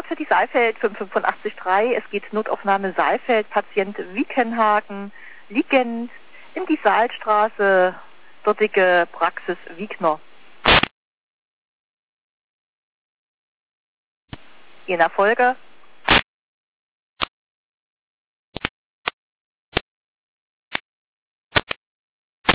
für die Saalfeld 585.3. Es geht Notaufnahme Saalfeld, Patient Wiekenhagen, liegend in die Saalstraße, dortige Praxis Wiegner. Je nach Folge